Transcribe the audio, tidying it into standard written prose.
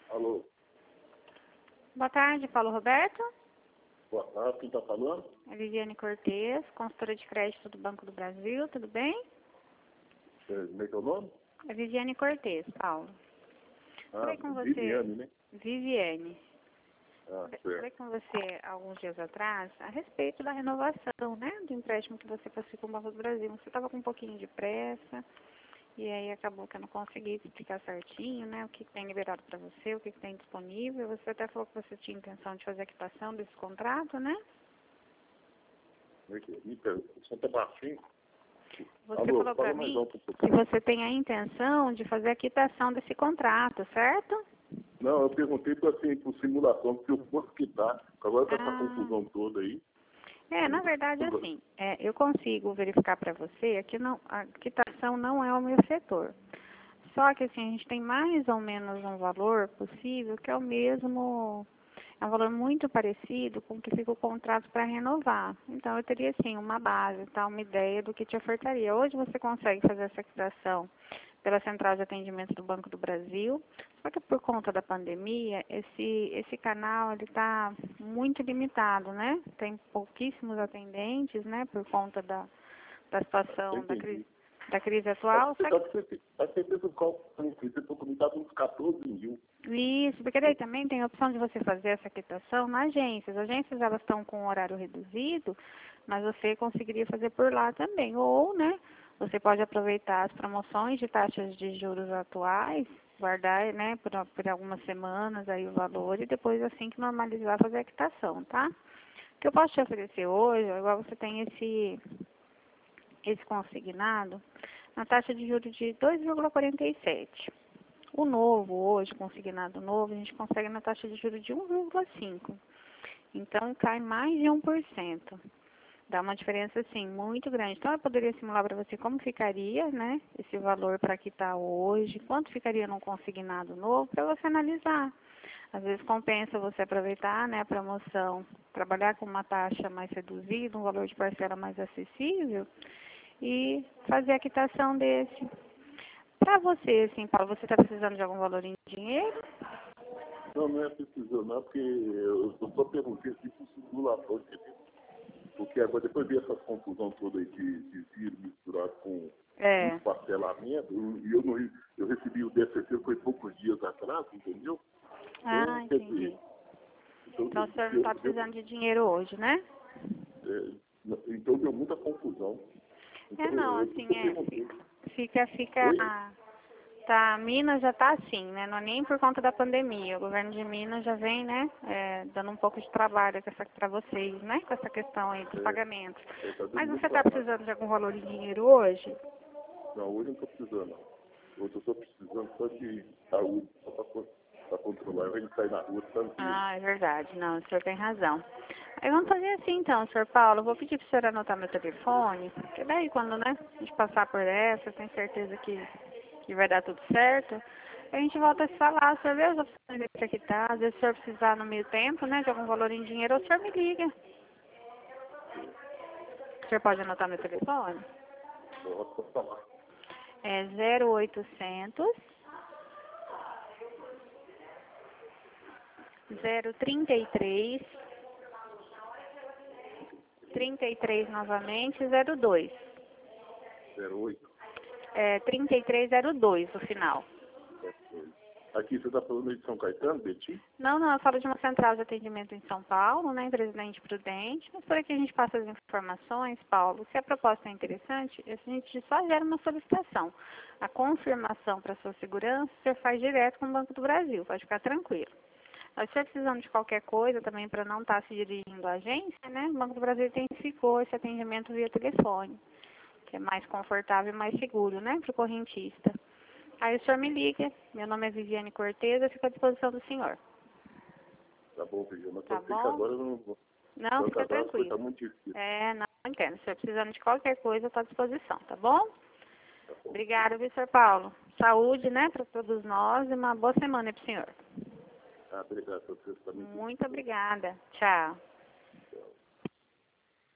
Alô, Boa tarde, Paulo Roberto. boa tarde, quem está falando? É Viviane Cortez, consultora de crédito do Banco do Brasil, tudo bem? Como é que é o nome? É Viviane Cortez, Paulo. Falei com você, Viviane, né? Viviane. Certo. Falei com você alguns dias atrás a respeito da renovação, né, do empréstimo que você passou com o Banco do Brasil. Você estava com um pouquinho de pressa e aí acabou que eu não consegui explicar certinho, né, o que tem liberado para você, o que tem disponível. Você até falou que você tinha intenção de fazer a quitação desse contrato, né? Como é que é? Me pergunta, Santa Martim? Você Alô, falou para fala mais mim alto um que pouquinho. você tem a intenção de fazer a quitação desse contrato, certo? Não, eu perguntei para assim, por simulação, porque eu posso quitar. Agora está essa Ah, confusão toda aí. na verdade, assim, eu consigo verificar para você que não, a quitação não é o meu setor. Só que, assim, a gente tem mais ou menos um valor possível que é o mesmo, é um valor muito parecido com o que fica o contrato para renovar. Então, eu teria, assim, uma base, tá, uma ideia do que te ofertaria. Hoje você consegue fazer essa quitação pela Central de Atendimento do Banco do Brasil, só que por conta da pandemia, esse canal ele está muito limitado, né? Tem pouquíssimos atendentes, né, por conta da situação da crise atual. Só que A certeza do qual você está comentado uns 14 mil. isso, porque daí também tem a opção de você fazer essa quitação nas agências. As agências elas estão com um horário reduzido, mas você conseguiria fazer por lá também. Ou, né, você pode aproveitar as promoções de taxas de juros atuais, guardar, né, por algumas semanas aí o valor e depois assim que normalizar fazer a quitação, tá? O que eu posso te oferecer hoje, igual você tem esse consignado, na taxa de juros de 2,47. O novo, hoje, consignado novo, a gente consegue na taxa de juros de 1,5. Então, cai mais de 1%. Dá uma diferença, assim, muito grande. Então, eu poderia simular para você como ficaria, né, esse valor para quitar hoje, quanto ficaria num consignado novo, para você analisar. Às vezes compensa você aproveitar, né, a promoção, trabalhar com uma taxa mais reduzida, um valor de parcela mais acessível e fazer a quitação desse. Para você, assim, Paulo, você está precisando de algum valor em dinheiro? Não, não é preciso, não, porque eu só perguntei se por simulação, entendeu? Porque agora depois vi essa confusão toda aí de vir misturado com É. muito parcelamento, e eu recebi o DST foi poucos dias atrás, entendeu? Então, Ah, quer dizer, entendi. Então o senhor não está precisando de dinheiro hoje, né? então deu muita confusão. Então Não, eu assim, só perguntei. Oi? tá, Minas já tá assim, né? Não é nem por conta da pandemia. O governo de Minas já vem, né, dando um pouco de trabalho para vocês, né, com essa questão aí dos pagamentos. Tá dando Mas muito você está trabalho. precisando de algum valor de dinheiro hoje? Não, hoje eu não estou precisando, não. Hoje eu estou precisando só de saúde, só para controlar. A gente sair na rua tranquilo. Ah, é verdade. Não, o senhor tem razão. Aí vamos fazer assim então, senhor Paulo. Eu vou pedir para o senhor anotar meu telefone, porque daí quando, né, a gente passar por essa, eu tenho certeza que vai dar tudo certo. A gente volta a se falar, o senhor vê as opções aí para quitar. Às vezes o senhor precisar no meio tempo, né, de algum valor em dinheiro, o senhor me liga. O senhor pode anotar meu telefone? Posso falar. É 0800 033 33 novamente 02. 08. 3302 no final. Aqui você está falando de São Caetano, Betim? Não, eu falo de uma central de atendimento em São Paulo, né, em Presidente Prudente. Mas por aqui a gente passa as informações, Paulo. Se a proposta é interessante, a gente só gera uma solicitação. A confirmação para sua segurança, você faz direto com o Banco do Brasil, pode ficar tranquilo. Mas se você precisando de qualquer coisa também para não estar se dirigindo à agência, né, o Banco do Brasil intensificou esse atendimento via telefone, que é mais confortável e mais seguro, né, para o correntista. Aí o senhor me liga, meu nome é Viviane Cortez, eu fico à disposição do senhor. Tá bom, filho. Mas Tá só sei que bom? agora eu não vou. Não, Então, fica agora as coisas tranquilo. estão muito difíceis. Não entendo. Se senhor precisando de qualquer coisa, eu estou à disposição, tá bom? Tá bom. Obrigada, viu, senhor Paulo? Saúde, né, para todos nós e uma boa semana para o senhor. Obrigado. Você também. Muito obrigada. Tchau.